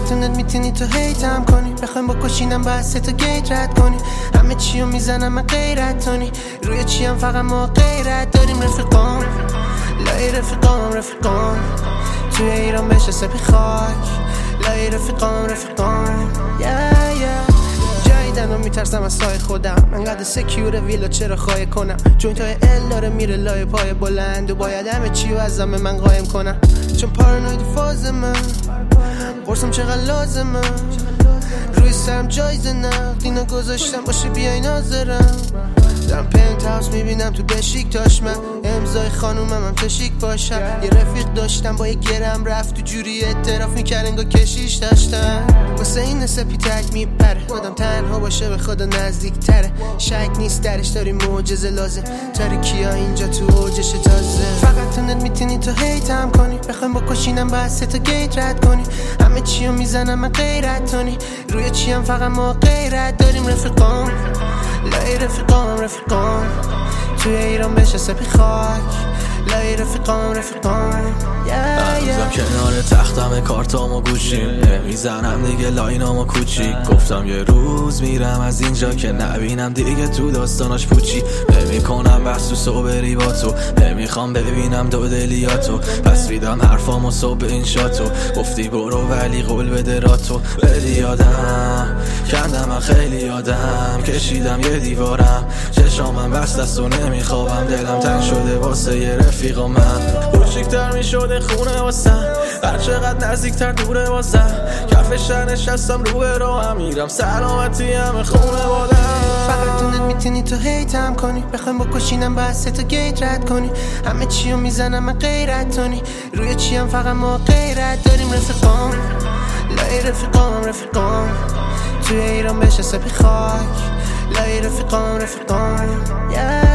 فقط اونت میتونی تو هیتم کنی، بخوایم بکشینم باید 3 تا گیت رد کنی، همه چیو میزنم من غیرت تونی، روی چیم فقط ما غیرت داریم. رفیقام لای رفیقام توی ایران بشه سپی خاک، لای رفیقام جایدن میترسم از سای خودم، انقدر سکیور ویلا چرا خواهی کنم، چون تا ال داره میره لای پای بلند و باید همه چیو از من قایم کنم، چون پارانوید فاز من پرسم چقدر لازمه، روی سرم جایزه نقد اینا گذاشتم باشه بیای ناظرم، دارم پنت هاوس میبینم تو بشیکتاش، من امضای خانومم هم تشیک باشم، یه رفیق داشتم با یه گرم رفت تو جوری اعتراف میکرد انگار کشیش داشتم، واسه این سپی تک میپره آدم تنها باشه به خدا نزدیک تره، شک نیست درش داری معجزه لازم، تاریکیا اینجا تو اوجش تازه، فقط تونت میتونی تو هیتم کنی، بخوایم بکشینم باید 3 تا گیت رد کنی، همه چیو میزنم من غیرت تونی، روی چیم فقط ما غیرت داریم. رفیقام لای رفیقام توی ایران بشه سپی خاک، لای رفیقام هنوزم کنار تختم کارتام و گوشیم، نمیزنم دیگه لاینام و کوچیک، گفتم یه روز میرم از اینجا که نبینم دیگه تو داستاناش پوچی، نمی کنم بس تو صبری با تو، نمیخوام ببینم دو دلیاتو، پس بیدم حرفامو صبح این شاتو، گفتی برو ولی قول بده راتو، ولی یادم کندم من خیلی یادم کشیدم یه دیوارم، چشامم بست است و نمیخوابم، دلم تنگ شده واسه یه رفیق و من، کوچیکتر میشده خونه واسم، هر چقدر نزدیکتر دوره واسم، کف شهر نشستم رو راهم میرم سلامتی همه خونه بادم، فقط اونت میتونی تو هیتم کنی، بخوایم بکشینم باید 3 تا گیت رد کنی، همه چیو میزنم من غیرت تونی، روی چیم فقط ما غیرت داریم. رفیقام لای رفیقام توی ایران بشه سپی خاک، لای رفیقام